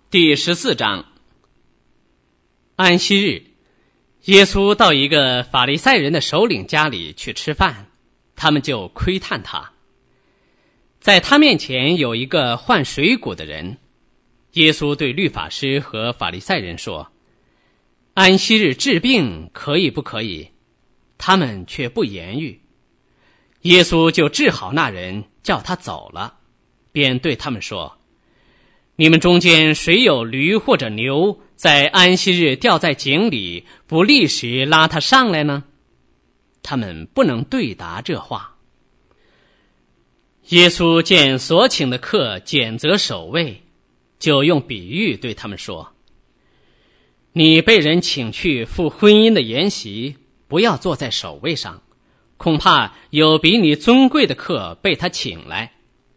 第14章。安息日，耶稣到一个法利赛人的首领家里去吃饭，他们就窥探他。在他面前有一个患水谷的人，耶稣对律法师和法利赛人说：安息日治病可以不可以？他们却不言语。耶稣就治好那人，叫他走了，便对他们说：你们中间谁有驴或者牛，在安息日掉在井里，不立时拉他上来呢？他们不能对答这话。耶稣见所请的客拣择守卫，就用比喻对他们说：你被人请去赴婚姻的筵席，不要坐在首位上，恐怕有比你尊贵的客被他请来。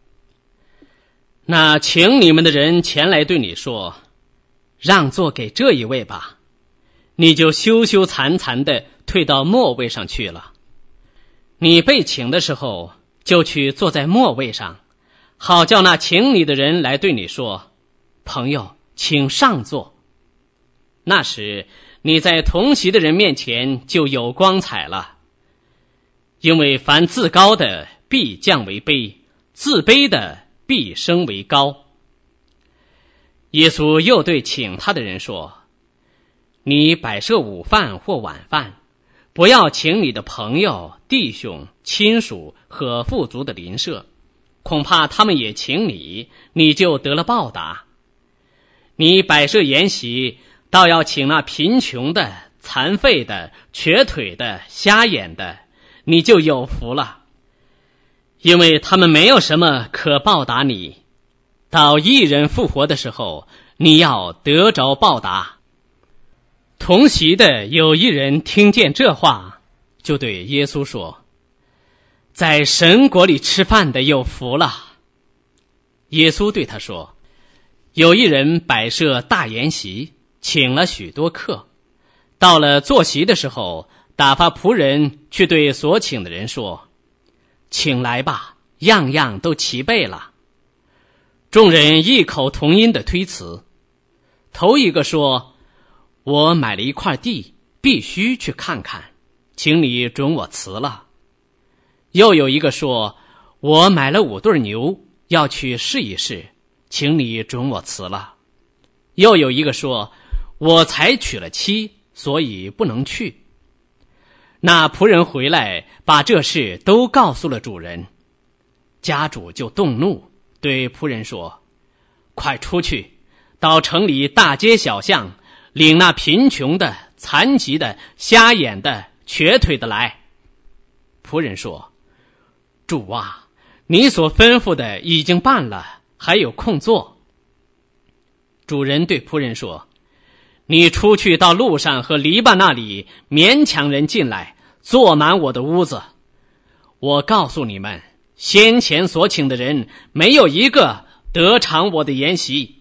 那请你们的人前来对你说：让座给这一位吧，你就羞羞惭惭地退到末位上去了。你被请的时候，就去坐在末位上，好叫那请你的人来对你说：朋友，请上座。那时你在同席的人面前就有光彩了。因为凡自高的必降为卑，自卑的必升为高。耶稣又对请他的人说：你摆设午饭或晚饭，不要请你的朋友、弟兄、亲属和富足的邻舍，恐怕他们也请你，你就得了报答。你摆设筵席，倒要请那贫穷的、残废的、瘸腿的、瞎眼的，你就有福了，因为他们没有什么可报答你。到义人复活的时候，你要得着报答。同席的有一人听见这话，就对耶稣说：在神国里吃饭的有福了。耶稣对他说：有一人摆设大筵席，请了许多客，到了坐席的时候，打发仆人去对所请的人说：请来吧，样样都齐备了。众人异口同音的推辞。头一个说：我买了一块地，必须去看看，请你准我辞了。又有一个说：我买了5对牛，要去试一试，请你准我辞了。又有一个说：我才娶了妻，所以不能去。那仆人回来，把这事都告诉了主人。家主就动怒，对仆人说：快出去，到城里大街小巷，领那贫穷的、残疾的、瞎眼的、瘸腿的来。仆人说：主啊，你所吩咐的已经办了，还有空做。主人对仆人说：你出去到路上和篱笆那里，勉强人进来，坐满我的屋子。我告诉你们，先前所请的人，没有一个得偿我的筵席。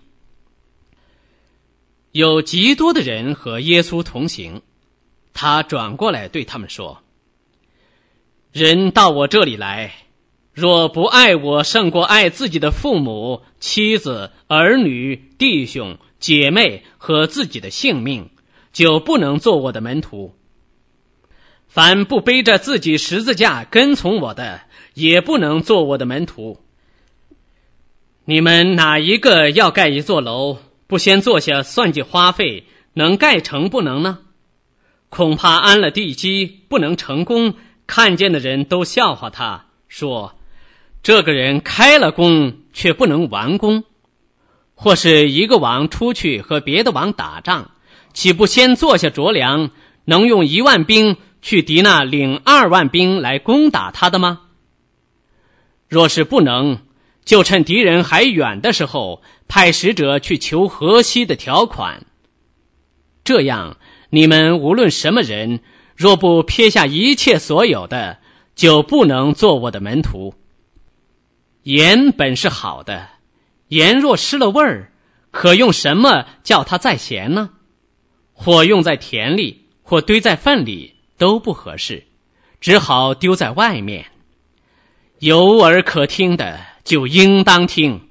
有极多的人和耶稣同行，他转过来对他们说：人到我这里来，若不爱我胜过爱自己的父母、妻子、儿女、弟兄、姐妹和自己的性命，就不能做我的门徒。凡不背着自己十字架跟从我的，也不能做我的门徒。你们哪一个要盖一座楼，不先坐下算计花费，能盖成不能呢？恐怕安了地基不能成功，看见的人都笑话他，说：这个人开了工，却不能完工。或是一个王出去和别的王打仗，岂不先坐下酌量，能用1万兵去敌那领2万兵来攻打他的吗？若是不能，就趁敌人还远的时候，派使者去求和稀的条款。这样，你们无论什么人，若不撇下一切所有的，就不能做我的门徒。盐本是好的，盐若失了味儿，可用什么叫它再咸呢？或用在田里，或堆在粪里，都不合适，只好丢在外面。有耳可听的，就应当听。